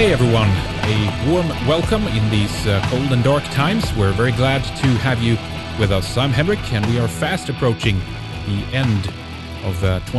Hey everyone, a warm welcome in these cold and dark times. We're very glad to have you with us. I'm Henrik, and we are fast approaching the end of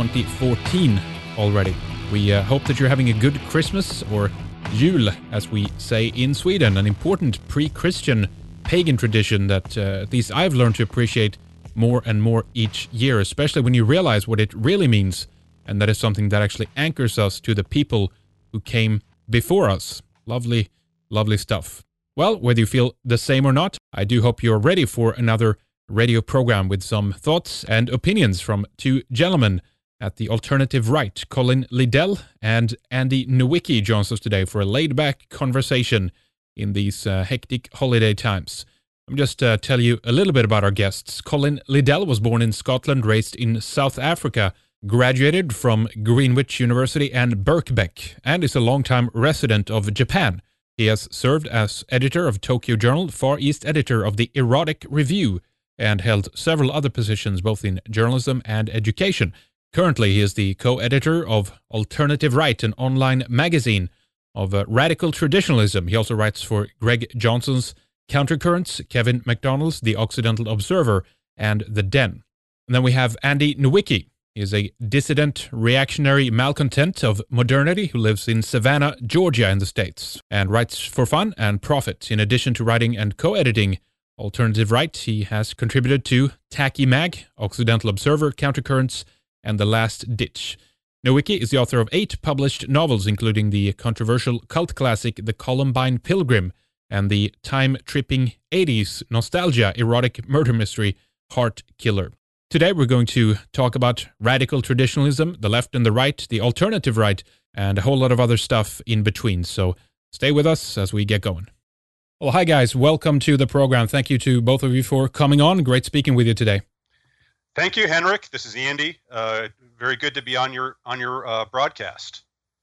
2014 already. We hope that you're having a good Christmas, or Jul, as we say in Sweden, an important pre-Christian pagan tradition that at least I've learned to appreciate more and more each year, especially when you realize what it really means, and that is something that actually anchors us to the people who came before us. Lovely, lovely stuff. Well, whether you feel the same or not, I do hope you're ready for another radio program with some thoughts and opinions from two gentlemen at the alternative right. Colin Liddell and Andy Nowicki joins us today for a laid-back conversation in these hectic holiday times. I'm just tell you a little bit about our guests. Colin Liddell was born in Scotland, raised in South Africa, graduated from Greenwich University and Birkbeck, and is a longtime resident of Japan. He has served as editor of Tokyo Journal, Far East editor of the Erotic Review, and held several other positions both in journalism and education. Currently, he is the co-editor of Alternative Right, an online magazine of radical traditionalism. He also writes for Greg Johnson's Countercurrents, Kevin MacDonald's The Occidental Observer, and The Den. And then we have Andy Nowicki. He is a dissident, reactionary malcontent of modernity who lives in Savannah, Georgia in the States, and writes for fun and profit. In addition to writing and co-editing Alternative Right, he has contributed to Tacky Mag, Occidental Observer, Countercurrents, and The Last Ditch. Nowicki is the author of 8 published novels, including the controversial cult classic The Columbine Pilgrim and the time-tripping 80s nostalgia erotic murder mystery Heart Killer. Today we're going to talk about radical traditionalism, the left and the right, the alternative right, and a whole lot of other stuff in between. So stay with us as we get going. Well, hi guys. Welcome to the program. Thank you to both of you for coming on. Great speaking with you today. Thank you, Henrik. This is Andy. Very good to be on your broadcast.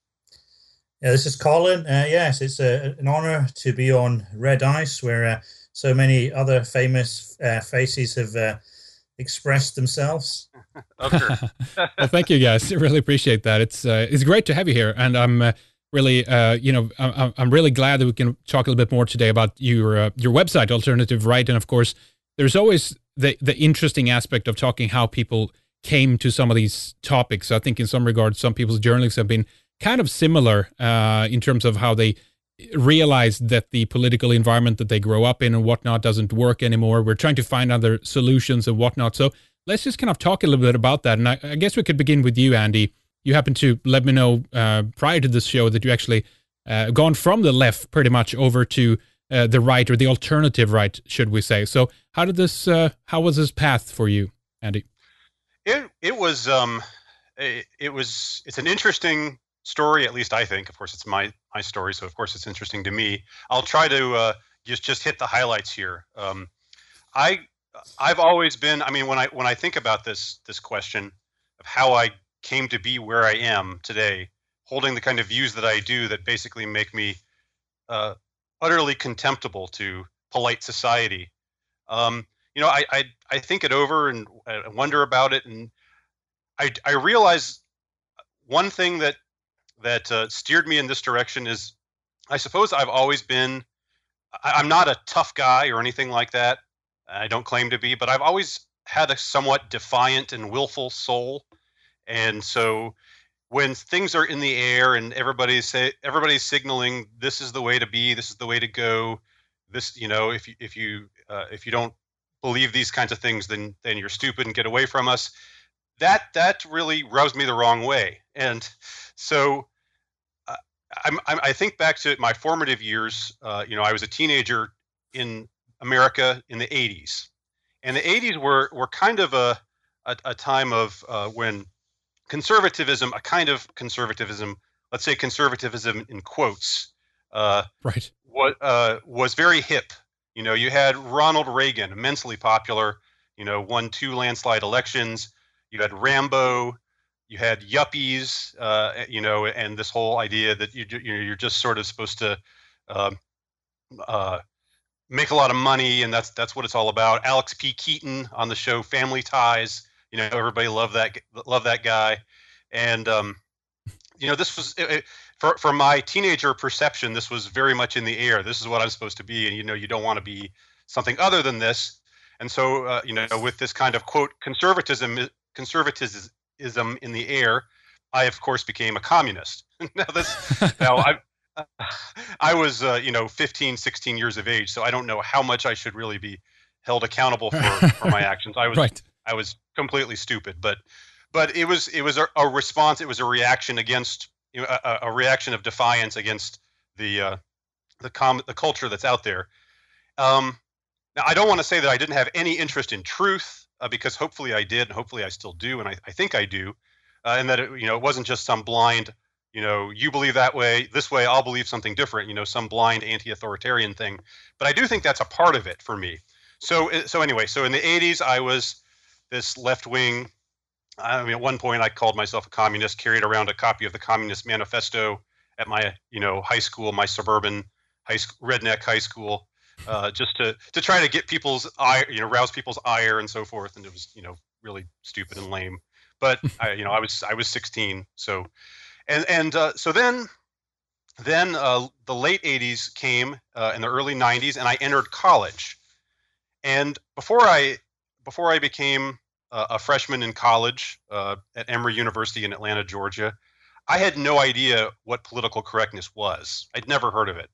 Yeah, this is Colin. Yes, it's an honor to be on Red Ice, where so many other famous faces have expressed themselves. Okay. Well, thank you guys. I really appreciate that. It's great to have you here, and I'm really I'm really glad that we can talk a little bit more today about your website, Alternative Right, and of course, there's always the interesting aspect of talking how people came to some of these topics. I think in some regards, some people's journalists have been kind of similar in terms of how they realized that the political environment that they grow up in and whatnot doesn't work anymore. We're trying to find other solutions and whatnot. So let's just kind of talk a little bit about that. And I guess we could begin with you, Andy. You happen to let me know prior to this show that you actually gone from the left pretty much over to the right, or the alternative right, should we say. So how was this path for you, Andy? It's an interesting story, at least I think. Of course, it's my story, so of course it's interesting to me. I'll try to just hit the highlights here. I've always been. I mean, when I think about this question of how I came to be where I am today, holding the kind of views that I do, that basically make me utterly contemptible to polite society. I think it over and I wonder about it, and I realize one thing that steered me in this direction is, I suppose I've always been, I'm not a tough guy or anything like that. I don't claim to be, but I've always had a somewhat defiant and willful soul. And so when things are in the air and everybody's signaling this is the way to be, this is the way to go, this, if you don't believe these kinds of things, then you're stupid and get away from us. That really rubs me the wrong way. And so I think back to my formative years. I was a teenager in America in the 80s, and the 80s were kind of a time of when conservatism, a kind of conservatism, let's say conservatism in quotes, right, was very hip. You had Ronald Reagan, immensely popular, won 2 landslide elections. You had Rambo, you had yuppies, and this whole idea that you're just sort of supposed to make a lot of money, and that's what it's all about. Alex P. Keaton on the show Family Ties, everybody loved that guy, and this was for my teenager perception, this was very much in the air. This is what I'm supposed to be, and you don't want to be something other than this. And so, with this kind of quote conservatism in the air, I of course became a communist. I was 15, 16 years of age, so I don't know how much I should really be held accountable for my actions. I was right. I was completely stupid, but it was a response. It was a reaction against a reaction of defiance against the culture that's out there. Now, I don't want to say that I didn't have any interest in truth, because hopefully I did, and hopefully I still do, and I think I do, and that it wasn't just some blind, you believe that way, this way, I'll believe something different, some blind anti-authoritarian thing. But I do think that's a part of it for me. So anyway, so in the 80s, I was this left-wing. I mean, at one point, I called myself a communist, carried around a copy of the Communist Manifesto at my, high school, my suburban redneck high school, just to try to get people's ire, rouse people's ire and so forth. And it was, really stupid and lame. But I was 16. So, so then the late 80s came, in the early 90s, and I entered college. And before I became a freshman in college at Emory University in Atlanta, Georgia, I had no idea what political correctness was. I'd never heard of it.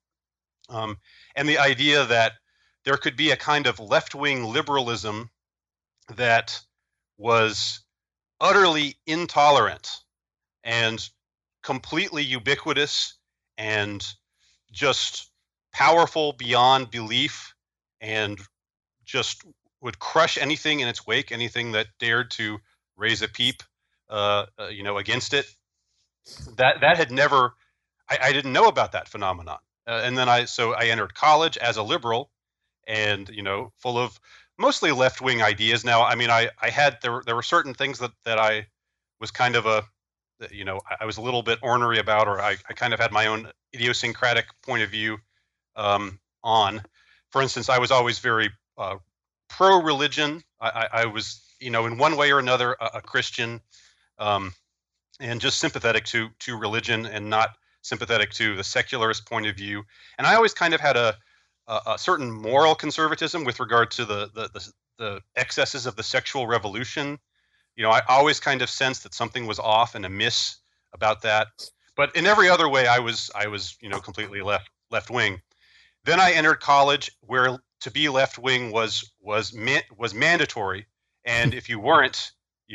And the idea that there could be a kind of left-wing liberalism that was utterly intolerant and completely ubiquitous and just powerful beyond belief, and just would crush anything in its wake, anything that dared to raise a peep, against it. That had never, I didn't know about that phenomenon. And then I entered college as a liberal, and full of mostly left-wing ideas. Now, I mean, there were certain things that I was kind of I was a little bit ornery about, or I kind of had my own idiosyncratic point of view on. For instance, I was always very pro-religion. I was, in one way or another, a Christian, and just sympathetic to religion, and not sympathetic to the secularist point of view. And I always kind of had a certain moral conservatism with regard to the excesses of the sexual revolution. I always kind of sensed that something was off and amiss about that. But in every other way, I was completely left wing. Then I entered college, where to be left wing was mandatory, and if you weren't,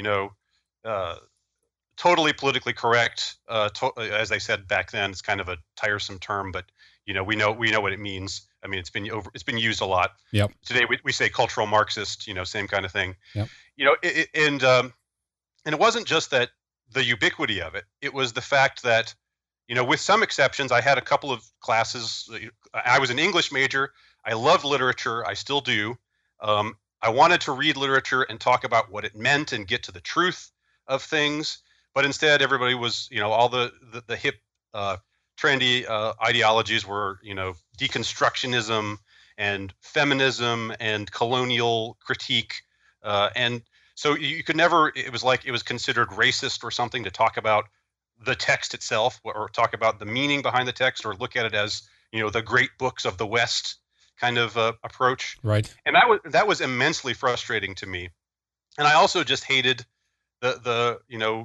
totally politically correct, as I said back then, it's kind of a tiresome term, but we know what it means. I mean, it's been used a lot. Yep. Today we say cultural Marxist, same kind of thing. Yep. And it wasn't just that the ubiquity of it. It was the fact that, with some exceptions, I had a couple of classes. I was an English major. I loved literature. I still do. I wanted to read literature and talk about what it meant and get to the truth of things. But instead, everybody was, all the hip, trendy ideologies were, deconstructionism and feminism and colonial critique. And so you could never, it was considered racist or something to talk about the text itself, or talk about the meaning behind the text, or look at it as, the great books of the West kind of approach. Right. And that was immensely frustrating to me. And I also just hated the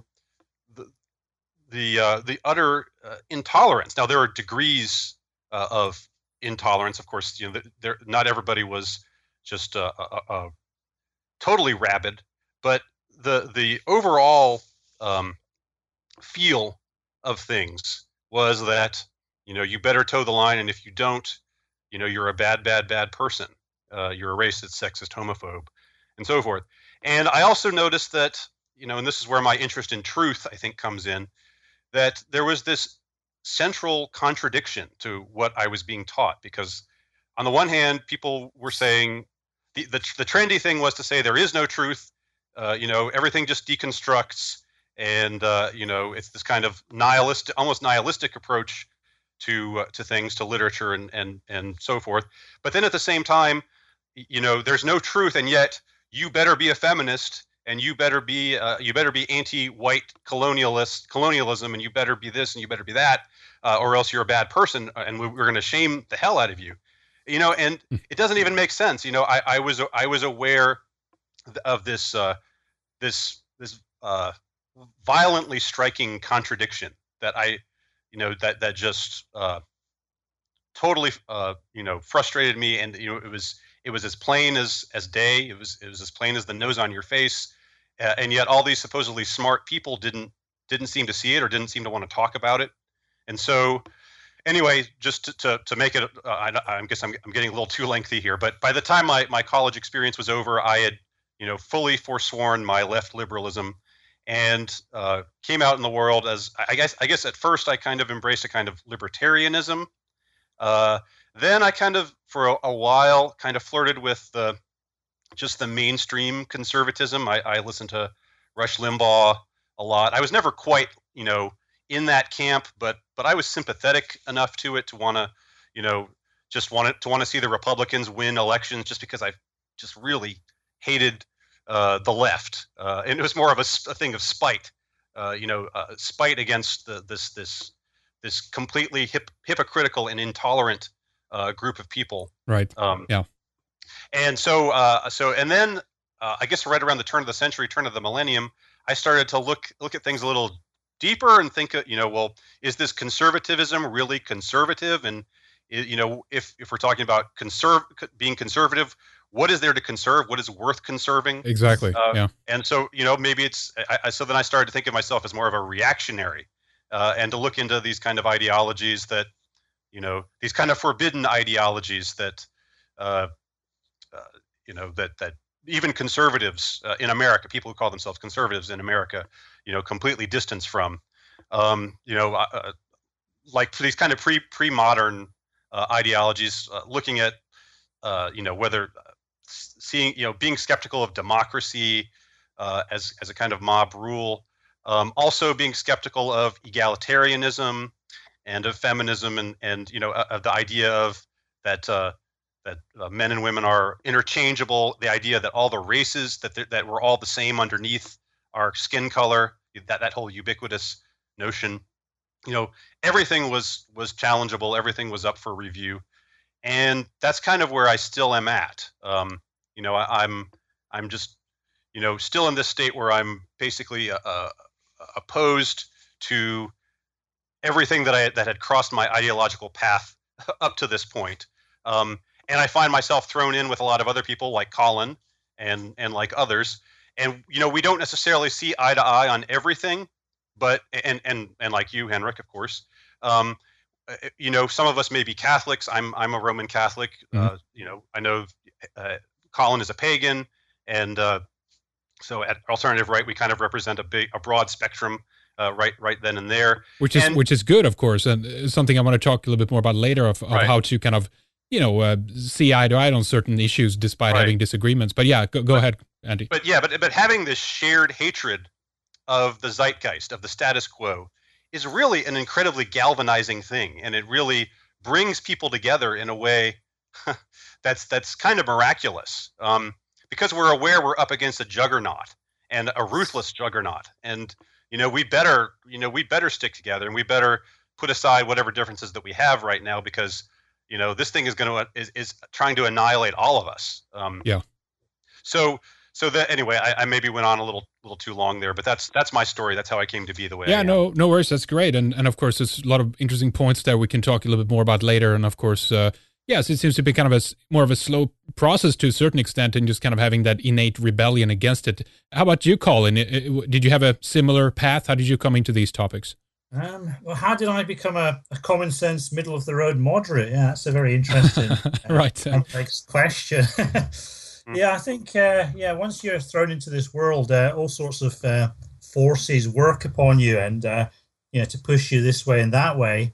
utter intolerance. Now, there are degrees of intolerance, of course. Not everybody was just totally rabid, but the overall feel of things was that you better toe the line, and if you don't, you're a bad person. You're a racist, sexist, homophobe, and so forth. And I also noticed that, and this is where my interest in truth, I think, comes in, that there was this central contradiction to what I was being taught. Because on the one hand, people were saying the trendy thing was to say there is no truth, everything just deconstructs, and it's this kind of almost nihilistic approach to things, to literature and so forth. But then at the same time, there's no truth, and yet you better be a feminist, and you better be anti-white colonialism, and you better be this, and you better be that. or else you're a bad person, and we're going to shame the hell out of you. And it doesn't even make sense. I was aware of this violently striking contradiction that that just totally frustrated me, and it was as plain as day. It was as plain as the nose on your face, and yet all these supposedly smart people didn't seem to see it, or didn't seem to want to talk about it. And so anyway, just to make it, I guess I'm getting a little too lengthy here, but by the time my college experience was over, I had fully forsworn my left liberalism, and came out in the world as I guess at first I kind of embraced a kind of libertarianism. Then I kind of for a while kind of flirted with just the mainstream conservatism. I listened to Rush Limbaugh a lot. I was never quite in that camp, but I was sympathetic enough to it to want to just want to see the Republicans win elections, just because I just really hated the left, and it was more of a thing of spite, spite against this completely hypocritical and intolerant group of people. Right. Yeah. And and then I guess right around the turn of the century, turn of the millennium, I started to look at things a little deeper and think, well, is this conservatism really conservative? And if we're talking about being conservative, what is there to conserve? What is worth conserving? Exactly. Yeah. And so, maybe it's so then I started to think of myself as more of a reactionary, and to look into these kind of ideologies that, these kind of forbidden ideologies that, that even conservatives in America, people who call themselves conservatives in America, completely distance from, like these kind of pre-modern ideologies, looking at, whether being skeptical of democracy as a kind of mob rule, also being skeptical of egalitarianism and of feminism, and of the idea of that men and women are interchangeable, the idea that all the races that we're all the same underneath our skin color, that whole ubiquitous notion. Everything was challengeable, everything was up for review. And that's kind of where I still am at. I'm just, still in this state where I'm basically opposed to everything that had crossed my ideological path up to this point. And I find myself thrown in with a lot of other people like Colin and like others. And, we don't necessarily see eye to eye on everything, but, and like you, Henrik, of course, some of us may be Catholics. I'm a Roman Catholic. Mm-hmm. I know Colin is a pagan, and so at Alternative Right we kind of represent a broad spectrum, right then and there. Which is good, of course, and something I want to talk a little bit more about later of right. How to kind of see eye to eye on certain issues despite right. having disagreements. But yeah, go ahead, Andy. But having this shared hatred of the zeitgeist, of the status quo, is really an incredibly galvanizing thing, and it really brings people together in a way that's kind of miraculous, because we're aware we're up against a juggernaut, and a ruthless juggernaut, and we better stick together, and we better put aside whatever differences that we have right now, because this thing is trying to annihilate all of us. Yeah. So that anyway, I maybe went on a little too long there, but that's my story. That's how I came to be the way. Yeah, I am. No worries. That's great, and of course, there's a lot of interesting points there we can talk a little bit more about later. And of course, yes, it seems to be kind of more of a slow process to a certain extent, and just kind of having that innate rebellion against it. How about you, Colin? Did you have a similar path? How did you come into these topics? Well, how did I become a common sense, middle of the road moderate? Yeah, that's a very interesting, right, complex question. Yeah, I think, once you're thrown into this world, all sorts of forces work upon you, and, to push you this way and that way.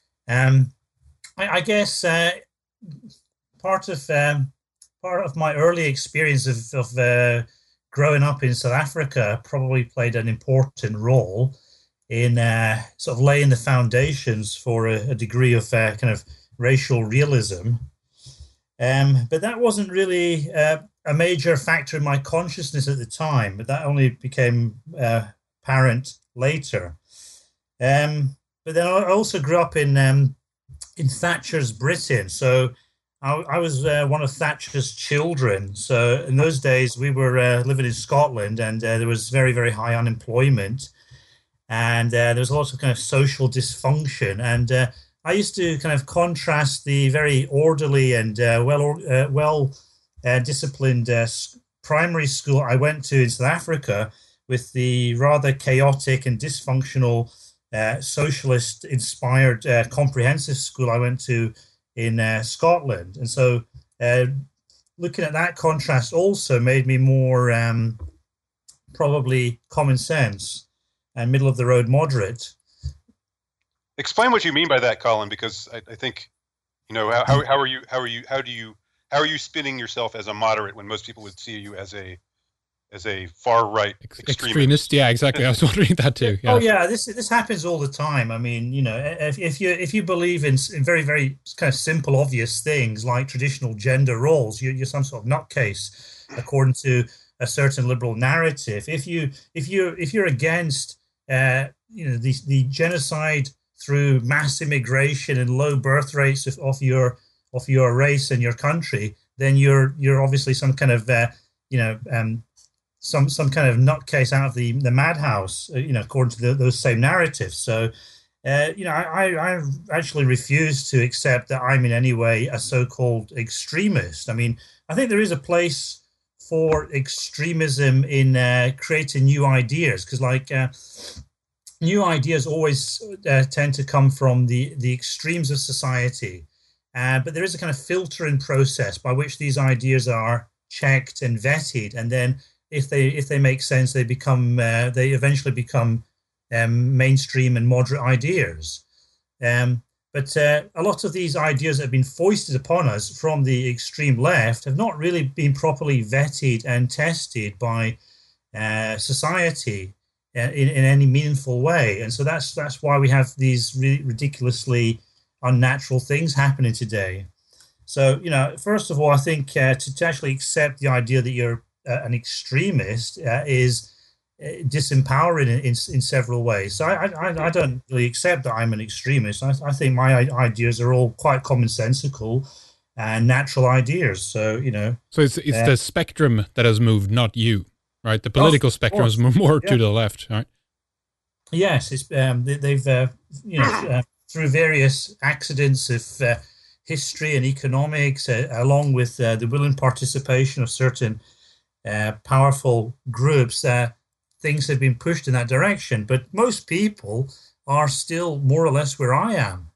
I guess part of my early experience of growing up in South Africa probably played an important role in sort of laying the foundations for a degree of kind of racial realism. But that wasn't really a major factor in my consciousness at the time, but that only became apparent later. but then I also grew up in Thatcher's Britain. So I was one of Thatcher's children. So in those days, we were living in Scotland, and there was very, very high unemployment, and there was a lot of kind of social dysfunction. And I used to kind of contrast the very orderly and well disciplined primary school I went to in South Africa with the rather chaotic and dysfunctional socialist-inspired comprehensive school I went to in Scotland. And so looking at that contrast also made me more probably common sense and middle-of-the-road moderate. Explain what you mean by that, Colin, because I think, how are you spinning yourself as a moderate when most people would see you as a far right extremist? Yeah, exactly. I was wondering that too. Yeah. Oh yeah, this happens all the time. I mean, if you believe in very, very kind of simple, obvious things like traditional gender roles, you're some sort of nutcase according to a certain liberal narrative. If you're against the genocide through mass immigration and low birth rates of your race and your country, then you're obviously some kind of some kind of nutcase out of the madhouse, according to those same narratives. So, I actually refuse to accept that I'm in any way a so-called extremist. I mean, I think there is a place for extremism in creating new ideas, because new ideas always tend to come from the extremes of society. But there is a kind of filtering process by which these ideas are checked and vetted, and then if they make sense, they eventually become mainstream and moderate ideas. But a lot of these ideas that have been foisted upon us from the extreme left have not really been properly vetted and tested by society in any meaningful way. And so that's why we have these really ridiculously unnatural things happening today. So, first of all, I think to actually accept the idea that you're an extremist is disempowering in several ways. So I don't really accept that I'm an extremist. I think my ideas are all quite commonsensical and natural ideas. So, So it's the spectrum that has moved, not you, right? The political spectrum has moved more to the left, right? Yes, it's they've through various accidents of history and economics, along with the willing participation of certain powerful groups, things have been pushed in that direction. But most people are still more or less where I am.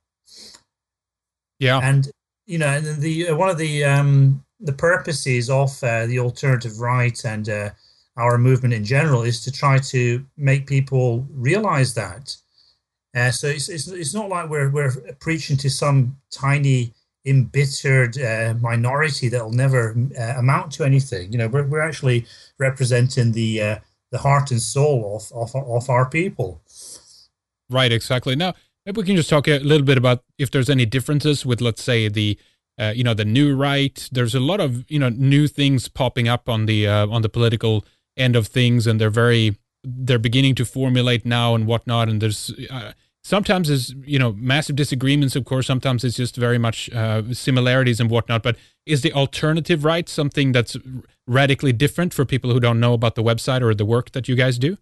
Yeah, and the one of the purposes of the alternative right and our movement in general is to try to make people realize that. So it's not like we're preaching to some tiny embittered minority that will never amount to anything. We're actually representing the heart and soul of our people. Right, exactly. Now, maybe we can just talk a little bit about if there's any differences with, let's say, the new right. There's a lot of new things popping up on the political end of things, and they're beginning to formulate now and whatnot. And there's sometimes there's massive disagreements, of course. Sometimes it's just very much similarities and whatnot. But is the alternative right something that's radically different for people who don't know about the website or the work that you guys do?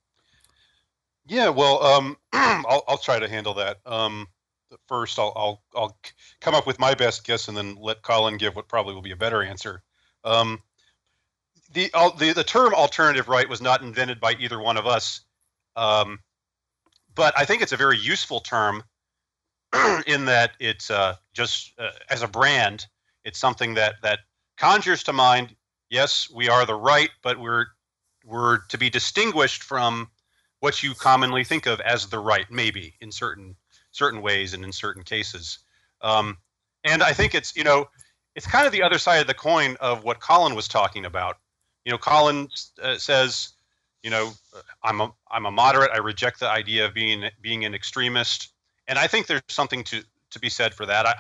Yeah, well, I'll try to handle that. First, I'll come up with my best guess and then let Colin give what probably will be a better answer. The term alternative right was not invented by either one of us, but I think it's a very useful term in that it's just as a brand, it's something that conjures to mind, yes, we are the right, but we're to be distinguished from what you commonly think of as the right, maybe in certain ways and in certain cases. And I think it's kind of the other side of the coin of what Colin was talking about. Colin says, I'm a moderate. I reject the idea of being an extremist, and I think there's something to be said for that.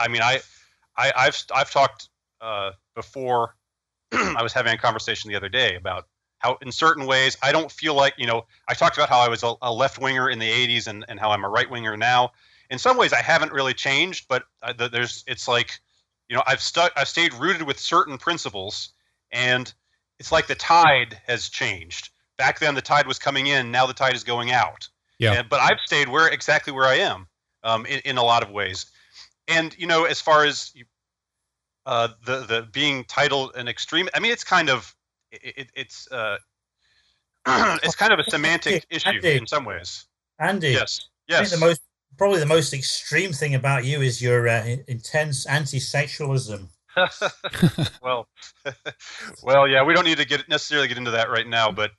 I've talked before. I was having a conversation the other day about how in certain ways I don't feel like, I talked about how I was a left winger in the 80s and how I'm a right winger now. In some ways I haven't really changed, but it's like, I've stayed rooted with certain principles, and it's like the tide has changed. Back then the tide was coming in, now the tide is going out. Yeah. But I've stayed exactly where I am, in a lot of ways. And, as far as the being titled an extreme, I mean, it's kind of it's it's kind of a semantic issue in some ways. Andy, yes. I think probably the most extreme thing about you is your intense anti-sexualism. well, yeah, we don't need to necessarily get into that right now, but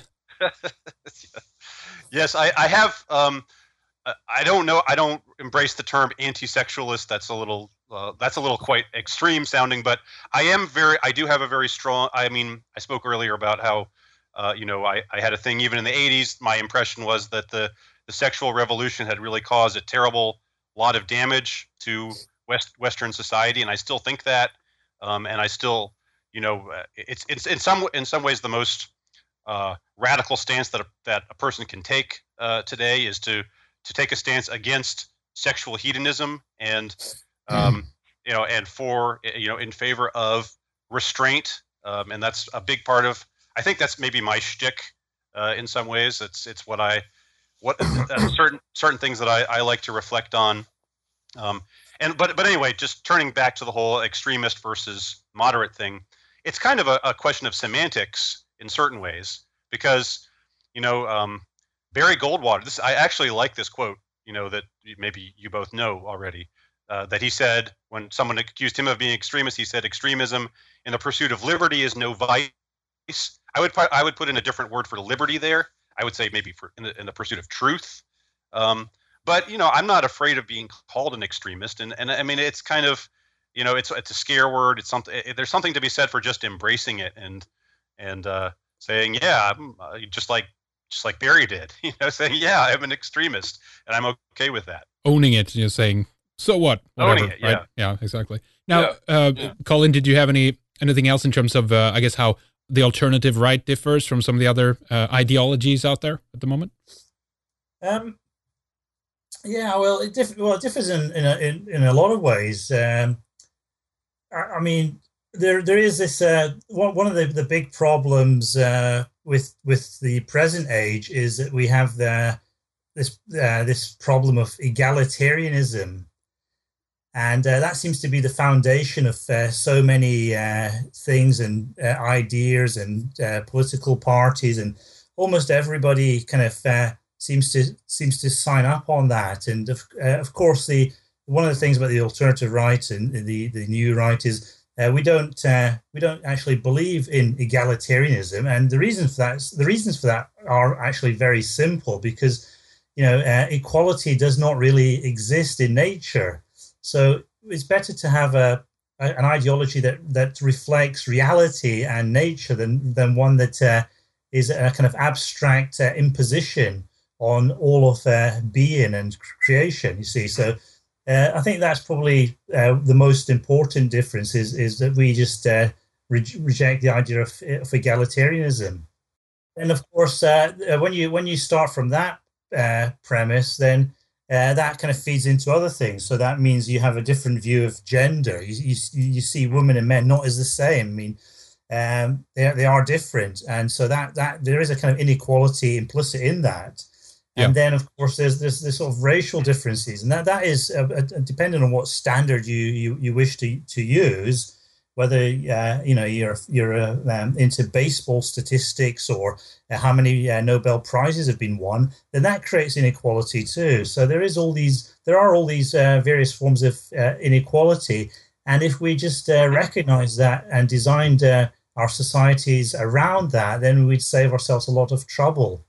yes, I have. I don't know. I don't embrace the term anti-sexualist. That's a little quite extreme sounding, but I do have a very strong. I mean, I spoke earlier about how, I had a thing even in the 80s. My impression was that the sexual revolution had really caused a terrible lot of damage to Western society, and I still think that. And I still, it's in some ways the most radical stance that a person can take today is to take a stance against sexual hedonism and and for in favor of restraint, and that's a big part of. I think that's maybe my shtick in some ways. It's what certain things that I like to reflect on. But anyway, just turning back to the whole extremist versus moderate thing, it's kind of a question of semantics in certain ways, because Barry Goldwater. I actually like this quote. That maybe you both know already. That he said when someone accused him of being extremist, he said, "Extremism in the pursuit of liberty is no vice." I would put in a different word for liberty there. I would say maybe in the pursuit of truth. But I'm not afraid of being called an extremist, and I mean it's kind of, it's a scare word. It's something. There's something to be said for just embracing it and saying, yeah, just like Barry did, saying, yeah, I'm an extremist and I'm okay with that. Owning it, saying, so what? Whatever, owning it, yeah. Right? Yeah, exactly. Now, Colin, did you have anything else in terms of, I guess, how the alternative right differs from some of the other ideologies out there at the moment? Yeah, well, it differs in a lot of ways. I mean, there is this one of the big problems with the present age is that we have this problem of egalitarianism, and that seems to be the foundation of so many things and ideas and political parties, and almost everybody kind of seems to sign up on that. And of course, one of the things about the alternative right and the new right is we don't actually believe in egalitarianism, and the reasons for that are actually very simple, because equality does not really exist in nature. So it's better to have an ideology that reflects reality and nature than one that is a kind of abstract imposition on all of being and creation. You see, so. I think that's probably the most important difference is that we just reject the idea of egalitarianism. And of course, when you start from that premise, then that kind of feeds into other things. So that means you have a different view of gender. You see women and men not as the same. I mean, they are different, and so that there is a kind of inequality implicit in that. And then, of course, there's this sort of racial differences, and that is depending on what standard you wish to use. Whether you're into baseball statistics or how many Nobel Prizes have been won, then that creates inequality too. So there are all these various forms of inequality, and if we just recognize that and designed our societies around that, then we'd save ourselves a lot of trouble.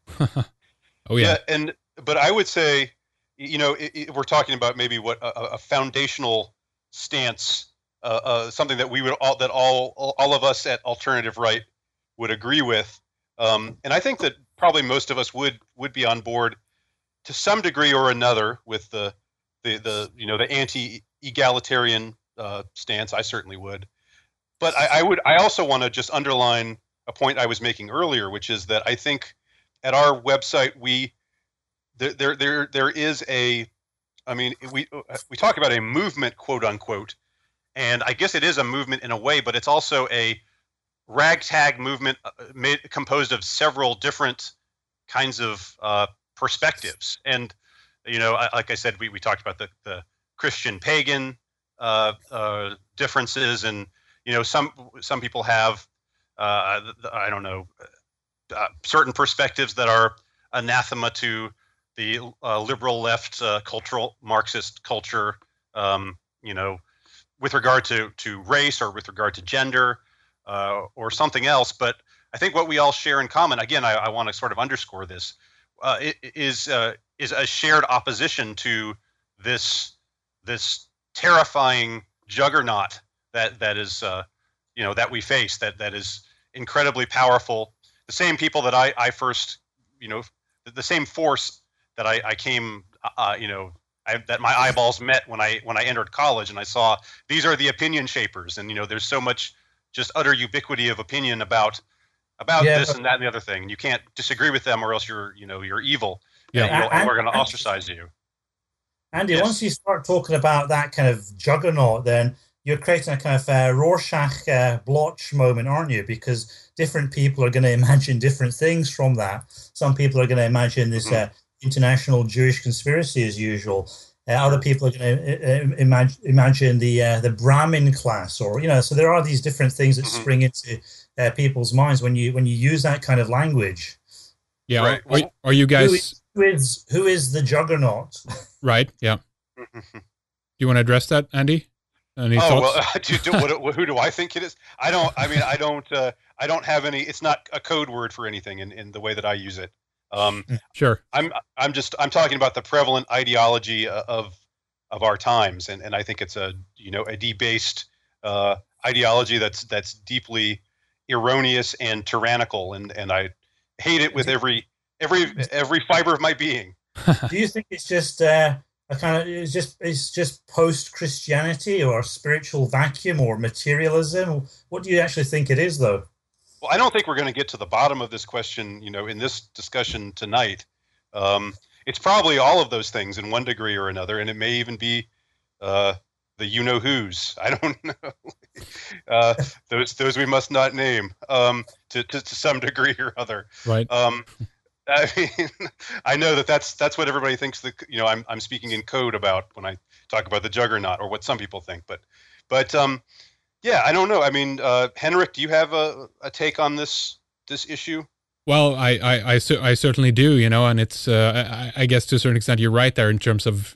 Oh yeah. But I would say, we're talking about maybe what a foundational stance, something that we would all of us at Alternative Right would agree with, and I think that probably most of us would be on board to some degree or another with the anti-egalitarian stance. I certainly would, but I also want to just underline a point I was making earlier, which is that I think at our website there is we talk about a movement, quote unquote, and I guess it is a movement in a way, but it's also a ragtag movement composed of several different kinds of perspectives. And like I said, we talked about the Christian pagan differences, and some people have certain perspectives that are anathema to the liberal left cultural Marxist culture, with regard to race or with regard to gender or something else. But I think what we all share in common, again, I want to sort of underscore this, is a shared opposition to this terrifying juggernaut that is that we face, that is incredibly powerful. The same people that I first, the same force that I came, that my eyeballs met when I entered college, and I saw these are the opinion shapers, and there's so much just utter ubiquity of opinion about this and that and the other thing, and you can't disagree with them, or else you're evil. Yeah, and we're going to ostracize you. Andy, Yes. Once you start talking about that kind of juggernaut, then you're creating a kind of Rorschach blotch moment, aren't you? Because different people are going to imagine different things from that. Some people are going to imagine this international Jewish conspiracy as usual. Other people are going to imagine the Brahmin class, or so there are these different things that spring into people's minds when you use that kind of language. Yeah, right. Well, are you guys who is the juggernaut? right? Yeah. Do you want to address that, Andy? Any thoughts? Well, who do I think it is? I don't have any. It's not a code word for anything in the way that I use it. Sure. I'm talking about the prevalent ideology of our times, and I think it's a debased ideology that's deeply erroneous and tyrannical, and I hate it with every fiber of my being. Do you think it's just it's just post-Christianity or spiritual vacuum or materialism? What do you actually think it is, though? Well, I don't think we're going to get to the bottom of this question, in this discussion tonight. It's probably all of those things in one degree or another, and it may even be the you-know-whos. I don't know. Those we must not name to some degree or other. Right. I mean, I know that's what everybody thinks that I'm speaking in code about when I talk about the juggernaut, or what some people think. But yeah, I don't know. I mean, Henrik, do you have a take on this issue? Well, I certainly do, and it's I guess to a certain extent you're right there in terms of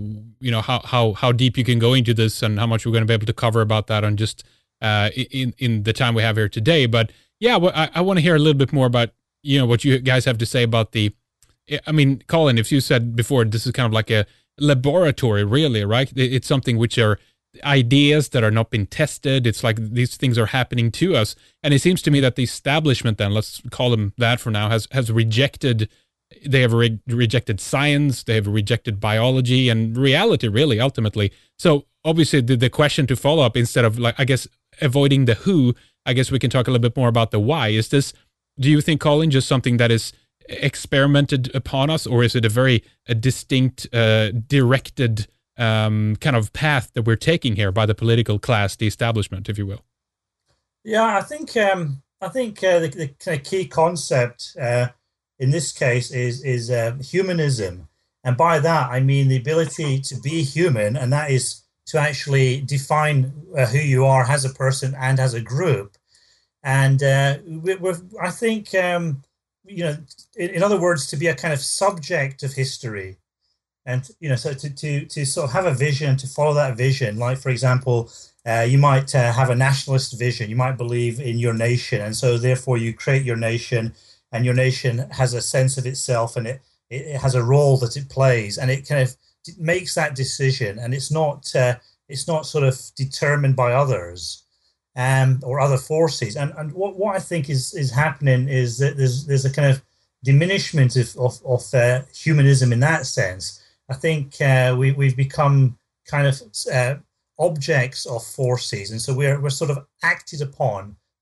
how deep you can go into this and how much we're going to be able to cover about that on just in the time we have here today. But yeah, I want to hear a little bit more about what you guys have to say about Colin, if you said before, this is kind of like a laboratory, really, right? It's something which are ideas that are not been tested. It's like these things are happening to us, and it seems to me that the establishment, then let's call them that for now, has rejected. They have rejected science. They have rejected biology and reality, really, ultimately. So obviously, the question to follow up, instead of avoiding the who, I guess we can talk a little bit more about the why. Is this? Do you think, Colin, just something that is experimented upon us, or is it a very distinct, directed kind of path that we're taking here by the political class, the establishment, if you will? Yeah, I think the kind of key concept in this case is humanism, and by that I mean the ability to be human, and that is to actually define who you are as a person and as a group. And I think, in other words, to be a kind of subject of history, and so to sort of have a vision, to follow that vision. Like, for example, you might have a nationalist vision. You might believe in your nation, and so therefore you create your nation, and your nation has a sense of itself, and it has a role that it plays, and it kind of makes that decision, and it's not sort of determined by others. Or other forces, and what I think is happening is that there's a kind of diminishment of humanism in that sense. I think we've become kind of objects of forces, and so we're sort of acted upon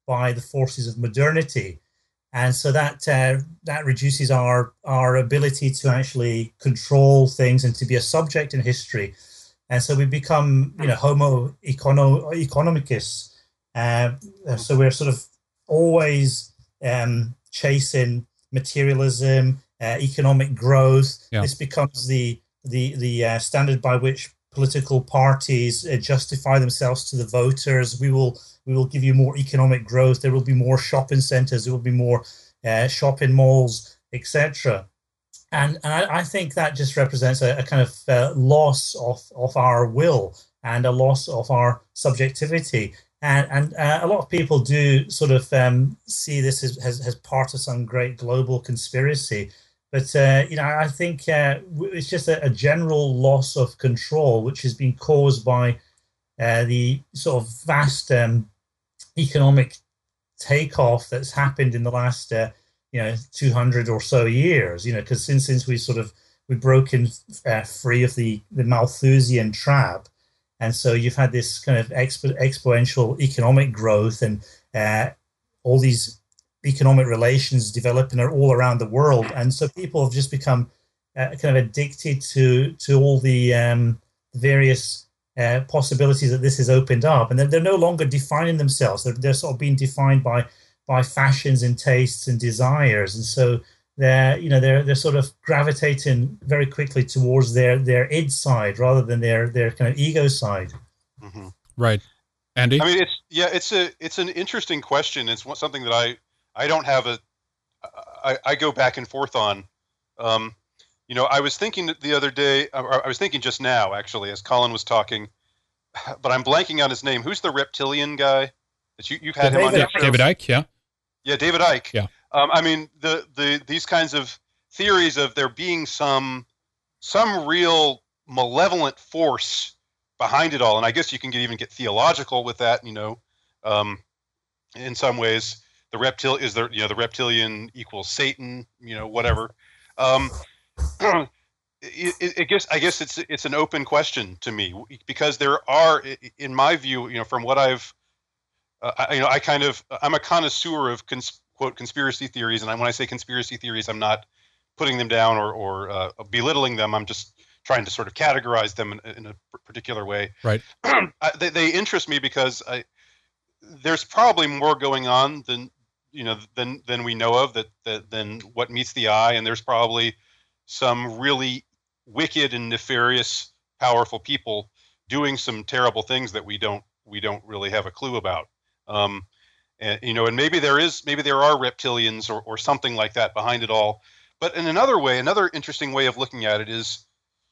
by the forces of modernity. And so that reduces our ability to actually control things and to be a subject in history. And so we become, Homo economicus. So we're sort of always chasing materialism, economic growth. Yeah. This becomes the standard by which political parties justify themselves to the voters. We will give you more economic growth. There will be more shopping centers. There will be more shopping malls, etc. And I think that just represents a kind of loss of our will and a loss of our subjectivity. And a lot of people do sort of see this as part of some great global conspiracy. But, I think it's just a general loss of control, which has been caused by the sort of vast economic takeoff that's happened in the last 200 or so years, because since we've broken free of the Malthusian trap. And so you've had this kind of exponential economic growth and all these economic relations developing all around the world. And so people have just become kind of addicted to all the various possibilities that this has opened up. And they're no longer defining themselves. They're sort of being defined by fashions and tastes and desires. And so they're sort of gravitating very quickly towards their id side rather than their kind of ego side. Mm-hmm. Right. Andy? I mean, it's an interesting question. It's something that I don't have I go back and forth on. I was thinking the other day, I was thinking just now, actually, as Colin was talking, but I'm blanking on his name. Who's the reptilian guy that you've had him on? David Icke, yeah. Yeah, David Icke. Yeah. I mean, these kinds of theories of there being some real malevolent force behind it all, and I guess you can even get theological with that. In some ways, the reptilian equals Satan. Whatever. I guess it's an open question to me, because there are, in my view, from what I'm a connoisseur of quote conspiracy theories, and when I say conspiracy theories, I'm not putting them down or belittling them. I'm just trying to sort of categorize them in a particular way. Right. They interest me because there's probably more going on than we know of than what meets the eye, and there's probably some really wicked and nefarious, powerful people doing some terrible things that we don't really have a clue about. And maybe there are reptilians or something like that behind it all. But in another interesting way of looking at it is,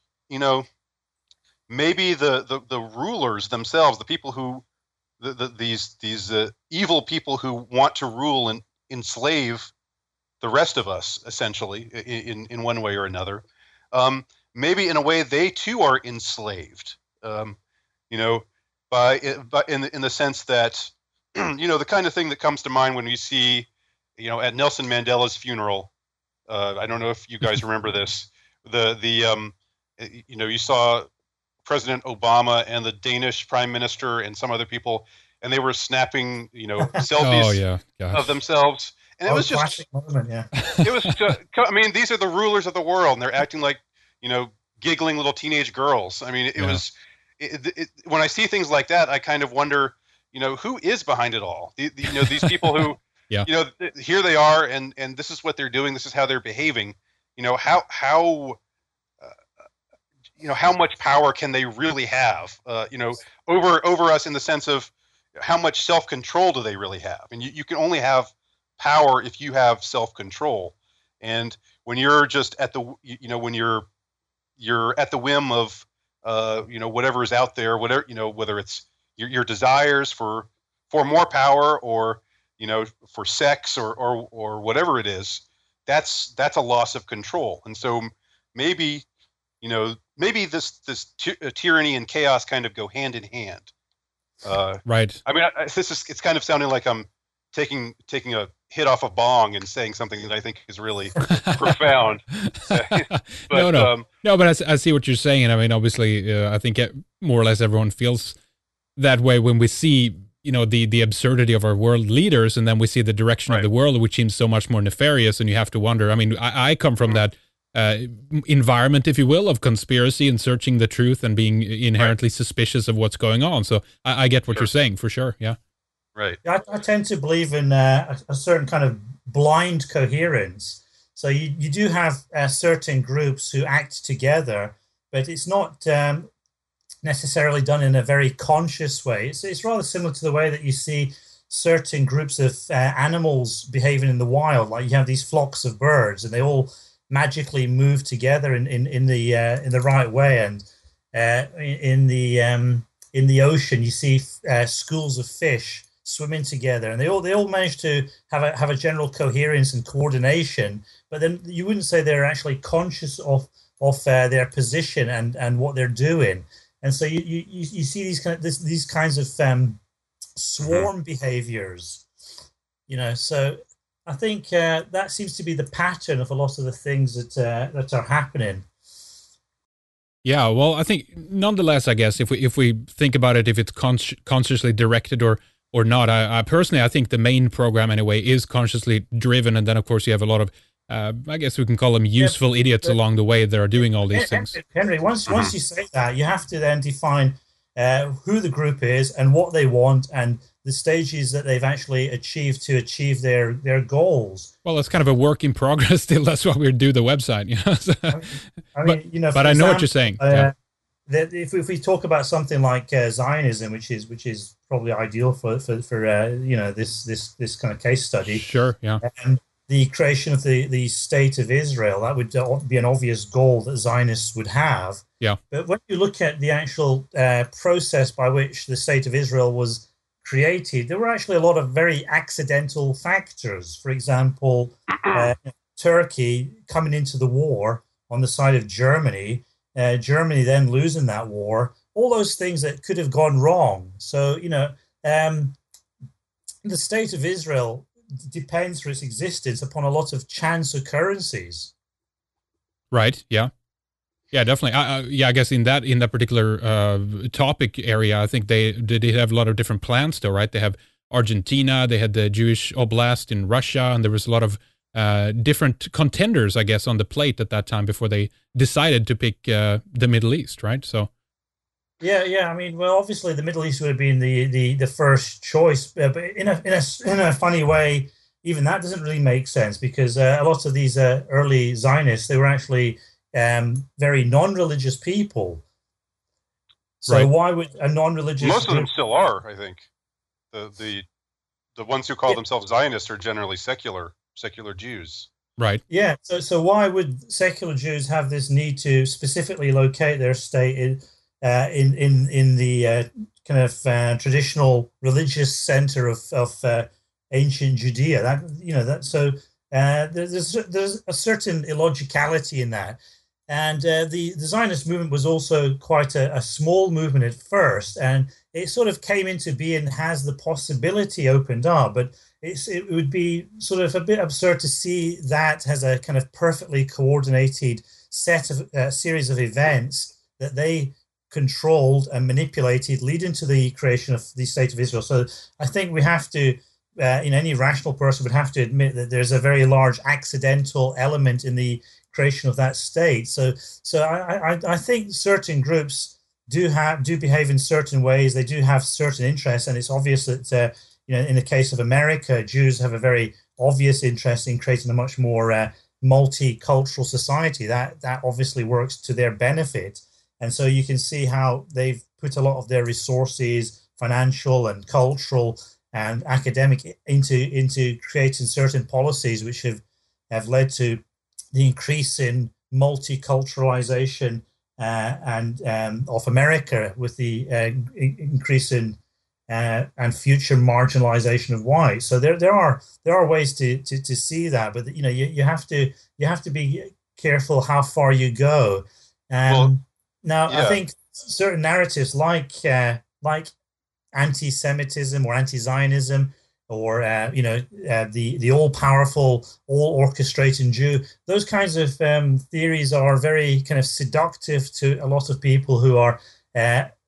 maybe the rulers themselves, the people who these evil people who want to rule and enslave the rest of us, essentially, in one way or another, maybe in a way they too are enslaved. By in the sense that the kind of thing that comes to mind when we see, at Nelson Mandela's funeral. I don't know if you guys remember this. You saw President Obama and the Danish Prime Minister and some other people, and they were snapping, selfies of themselves, and it was just moment, yeah. It was. I mean, these are the rulers of the world, and they're acting like giggling little teenage girls. I mean, it was. When I see things like that, I kind of wonder, who is behind it all? These people who, here they are, and this is what they're doing. This is how they're behaving. How much power can they really have? Over us, in the sense of how much self-control do they really have? And you can only have power if you have self-control. And when you're just at the, when you're at the whim of whatever is out there, whether it's your desires for more power or for sex or whatever it is, that's a loss of control. And so maybe this tyranny and chaos kind of go hand in hand. Right. I mean, it's kind of sounding like I'm taking a hit off a bong and saying something that I think is really profound. But, no, but I see what you're saying. And I mean, obviously, I think more or less everyone feels that way when we see, the absurdity of our world leaders, and then we see the direction of the world, which seems so much more nefarious, and you have to wonder. I mean, I come from that environment, if you will, of conspiracy and searching the truth and being inherently suspicious of what's going on. So I get what you're saying, for sure. Yeah. Right. I tend to believe in a certain kind of blind coherence. So you do have certain groups who act together, but it's not necessarily done in a very conscious way. It's rather similar to the way that you see certain groups of animals behaving in the wild. Like you have these flocks of birds, and they all magically move together in the right way. And in the ocean, you see schools of fish swimming together, and they all manage to have a general coherence and coordination. But then you wouldn't say they're actually conscious of their position and what they're doing. And so you see these kinds of swarm behaviors, So I think that seems to be the pattern of a lot of the things that are happening. Yeah, well, I think nonetheless, I guess if we think about it, if it's consciously directed or not, I personally, I think the main program anyway is consciously driven, and then of course you have a lot of I guess we can call them useful idiots along the way that are doing all these things. Henry, once you say that, you have to then define who the group is and what they want and the stages that they've actually achieved to achieve their goals. Well, it's kind of a work in progress still. That's why we do the website, So, but I know what you're saying. That if we talk about something like Zionism, which is probably ideal for this kind of case study. Sure, yeah. The creation of the state of Israel, that would be an obvious goal that Zionists would have. Yeah. But when you look at the actual process by which the state of Israel was created, there were actually a lot of very accidental factors. For example, Turkey coming into the war on the side of Germany, Germany then losing that war, all those things that could have gone wrong. So, the state of Israel depends for its existence upon a lot of chance occurrences. Right. Yeah. Yeah, definitely. I guess in that particular topic area, I think they have a lot of different plans though, right? They have Argentina, they had the Jewish Oblast in Russia, and there was a lot of different contenders, I guess, on the plate at that time before they decided to pick the Middle East, right? So. Yeah. I mean, well, obviously the Middle East would have been the first choice, but in a funny way, even that doesn't really make sense because a lot of these early Zionists, they were actually very non-religious people. So why would a non-religious? Most of them still are, I think. The ones who call themselves Zionists are generally secular Jews. Right. Yeah. So why would secular Jews have this need to specifically locate their state in the kind of traditional religious center of ancient Judea? There's a certain illogicality in that, and the Zionist movement was also quite a small movement at first, and it sort of came into being, has the possibility opened up, but it would be sort of a bit absurd to see that as a kind of perfectly coordinated set of series of events that they controlled and manipulated, leading to the creation of the state of Israel. So I think we have to, any rational person would have to admit that there's a very large accidental element in the creation of that state. So I think certain groups do behave in certain ways. They do have certain interests, and it's obvious that in the case of America, Jews have a very obvious interest in creating a much more multicultural society. That obviously works to their benefit. And so you can see how they've put a lot of their resources, financial and cultural and academic, into creating certain policies which have led to the increase in multiculturalization and of America, with the increase in and future marginalization of whites. So there are ways to see that, but you have to be careful how far you go. Now, yeah. I think certain narratives like anti-Semitism or anti-Zionism or the all-powerful, all-orchestrating Jew, those kinds of theories are very kind of seductive to a lot of people who are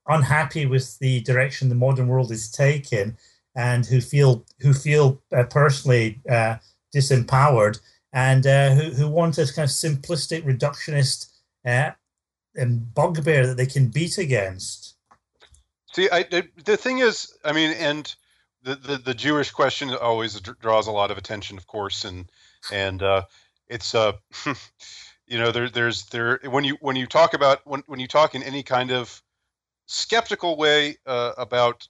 unhappy with the direction the modern world is taking, and who feel personally disempowered, and who want a kind of simplistic reductionist and bugbear that they can beat against. See, the thing is, I mean, and the Jewish question always draws a lot of attention, of course, and it's there's when you talk about when you talk in any kind of skeptical way about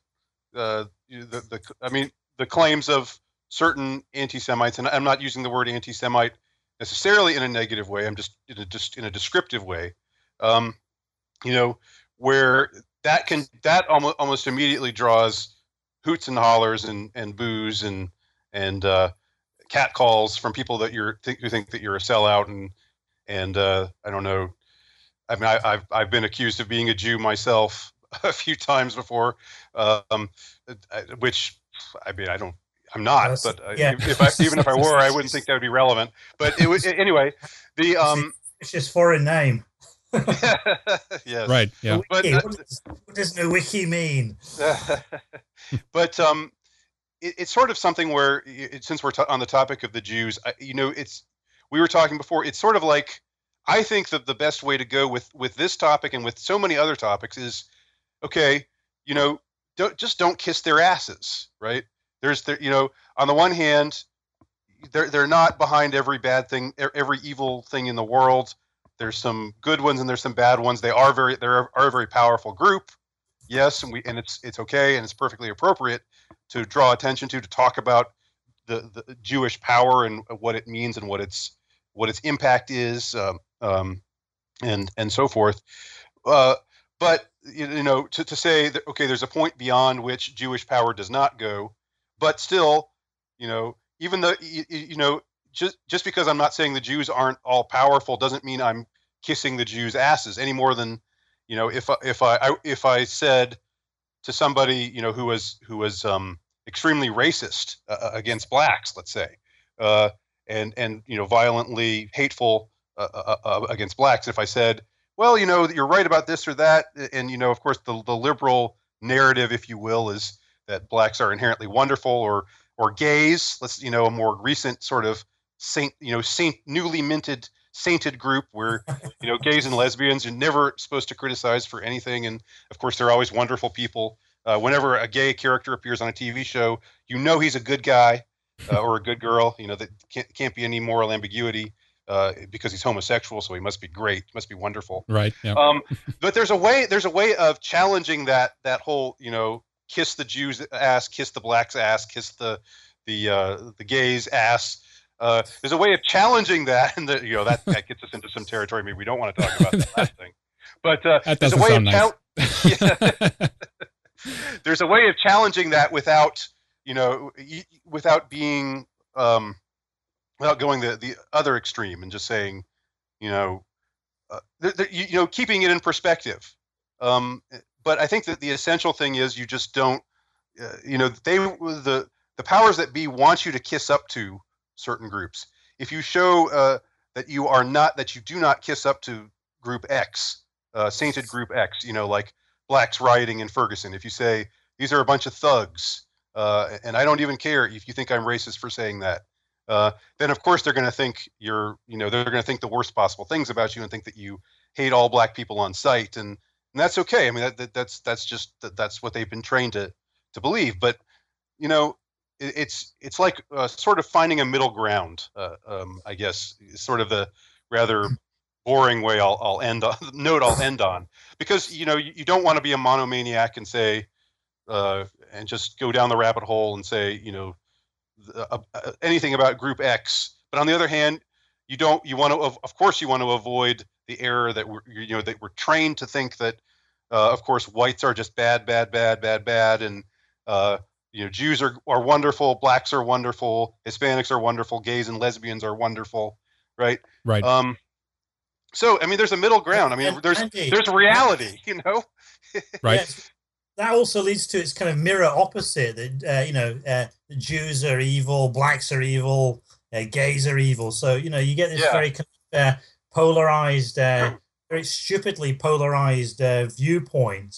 the claims of certain anti-Semites, and I'm not using the word anti-Semite necessarily in a negative way. I'm just in a descriptive way. Where that almost immediately draws hoots and hollers and boos and catcalls from people that who think that you're a sellout and I don't know. I mean, I've been accused of being a Jew myself a few times before, which I mean I'm not, but even if I were, I wouldn't think that would be relevant. But anyway. It's just foreign name. Yes. Right. Yeah. But what does the wiki mean? But it's sort of something where, since we're on the topic of the Jews, we were talking before. It's sort of like, I think that the best way to go with this topic and with so many other topics is, okay, don't kiss their asses, right? On the one hand, they're not behind every bad thing, every evil thing in the world. There's some good ones and there's some bad ones. They are a very powerful group, yes, and it's okay and it's perfectly appropriate to draw attention to talk about the Jewish power and what it means and what its impact is, and so forth. But to say that, okay, there's a point beyond which Jewish power does not go, but still, even though just because I'm not saying the Jews aren't all powerful doesn't mean I'm kissing the Jews' asses any more than, if I said to somebody, who was extremely racist against blacks, let's say, and violently hateful against blacks, if I said, well, you're right about this or that, and of course the liberal narrative, if you will, is that blacks are inherently wonderful, or gays, let's a more recent sort of newly minted sainted group where gays and lesbians are never supposed to criticize for anything, and of course they're always wonderful people. Whenever a gay character appears on a TV show, he's a good guy or a good girl. That can't be any moral ambiguity because he's homosexual, so he must be great, must be wonderful. Right. Yeah. But there's a way of challenging that whole kiss the Jews' ass, kiss the blacks' ass, kiss the gays' ass. There's a way of challenging that, and that gets us into some territory maybe we don't want to talk about that last thing. But there's a way of nice. There's a way of challenging that without being without going the other extreme and just saying, keeping it in perspective. But I think that the essential thing is you just don't, the powers that be want you to kiss up to certain groups. If you show that you do not kiss up to Group X, sainted Group X, like blacks rioting in Ferguson, if you say these are a bunch of thugs, and I don't even care if you think I'm racist for saying that, then of course they're going to think they're going to think the worst possible things about you and think that you hate all black people on sight, and that's okay. I mean, that's what they've been trained to believe. But it's like sort of finding a middle ground. I guess is sort of the rather boring way I'll end on, because you don't want to be a monomaniac and say and just go down the rabbit hole and say anything about Group X. But on the other hand, of course you want to avoid the error that we're trained to think that of course whites are just bad, and Jews are wonderful, blacks are wonderful, Hispanics are wonderful, gays and lesbians are wonderful, right? Right. So I mean, there's a middle ground. I mean, there's reality, Right. Yes. That also leads to its kind of mirror opposite that the Jews are evil, blacks are evil, gays are evil. So you get this very kind of polarized, very stupidly polarized viewpoint.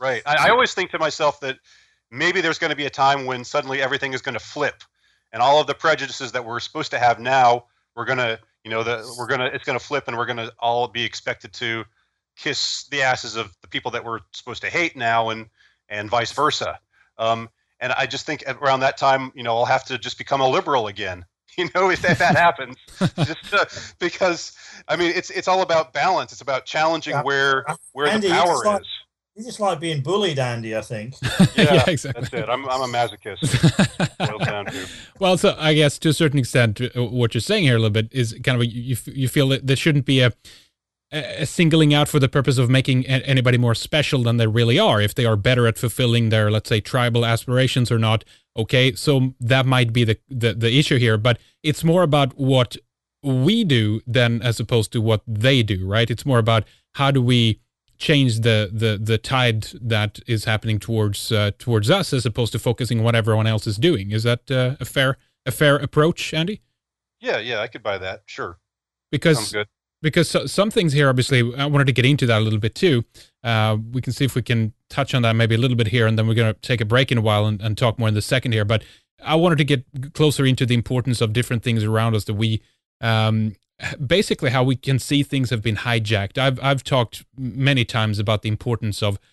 Right. I always think to myself that maybe there's going to be a time when suddenly everything is going to flip, and all of the prejudices that we're supposed to have now, we're going to, it's going to flip, and we're going to all be expected to kiss the asses of the people that we're supposed to hate now, and vice versa. And I just think around that time, I'll have to just become a liberal again. If that happens, because I mean, it's all about balance. It's about challenging where Andy, the power is. You just like being bullied, Andy, I think. Yeah, exactly. That's it. I'm a masochist. Boils down to. Well, so I guess to a certain extent, what you're saying here a little bit is kind of you feel that there shouldn't be a singling out for the purpose of making anybody more special than they really are. If they are better at fulfilling their, let's say, tribal aspirations or not, okay, so that might be the issue here. But it's more about what we do than as opposed to what they do, right? It's more about how do we change the tide that is happening towards us, as opposed to focusing on what everyone else is doing. Is that a fair approach, Andy? Yeah, I could buy that. Sure. Sounds good. Because some things here, obviously, I wanted to get into that a little bit too. We can see if we can touch on that maybe a little bit here, and then we're going to take a break in a while and talk more in the second here. But I wanted to get closer into the importance of different things around us that we basically how we can see things have been hijacked. I've talked many times about the importance of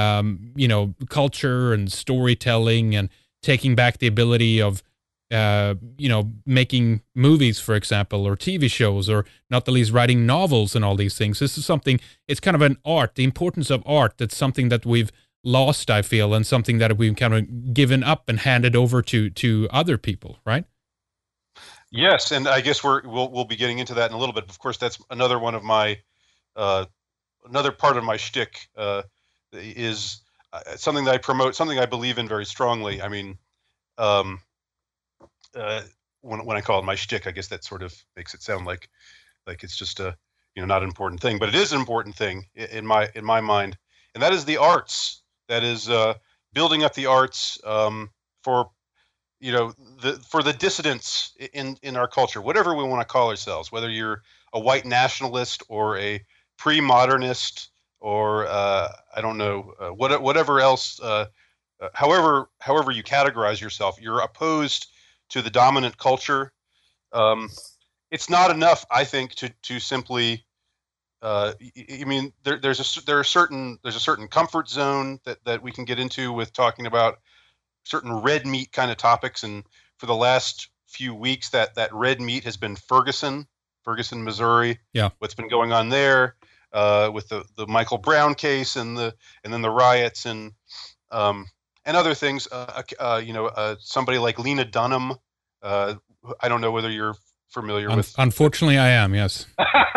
culture and storytelling and taking back the ability of making movies, for example, or TV shows, or not the least writing novels and all these things. This is something, it's kind of an art, the importance of art. That's something that we've lost, I feel, and something that we've kind of given up and handed over to other people, right? Yes, and I guess we'll be getting into that in a little bit. Of course, that's another one of my another part of my shtick is something that I promote, something I believe in very strongly. I mean, when I call it my shtick, I guess that sort of makes it sound like it's just a not an important thing, but it is an important thing in my mind, and that is the arts. That is building up the arts for the dissidents in our culture, whatever we want to call ourselves, whether you're a white nationalist or a pre-modernist or I don't know whatever else, however you categorize yourself, you're opposed to the dominant culture. It's not enough, I think, to simply. I mean, there's a certain comfort zone that we can get into with talking about certain red meat kind of topics, and for the last few weeks, that red meat has been Ferguson, Missouri. Yeah, what's been going on there with the Michael Brown case and then the riots and other things. Somebody like Lena Dunham. I don't know whether you're familiar with. Unfortunately, I am. Yes.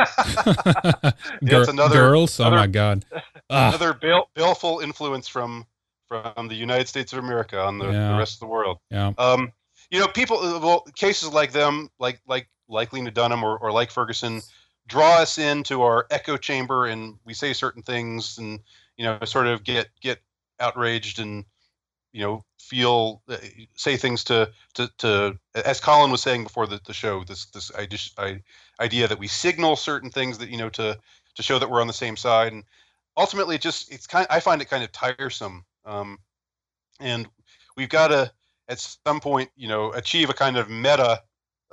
Girls. Oh my God. Another baleful influence from the United States of America on the rest of the world. Yeah. People. Cases like them, like Lena Dunham or like Ferguson, draw us into our echo chamber, and we say certain things, and sort of get outraged and say things to as Colin was saying before the show, this idea that we signal certain things that to show that we're on the same side, and ultimately I find it kind of tiresome, and we've got to at some point achieve a kind of meta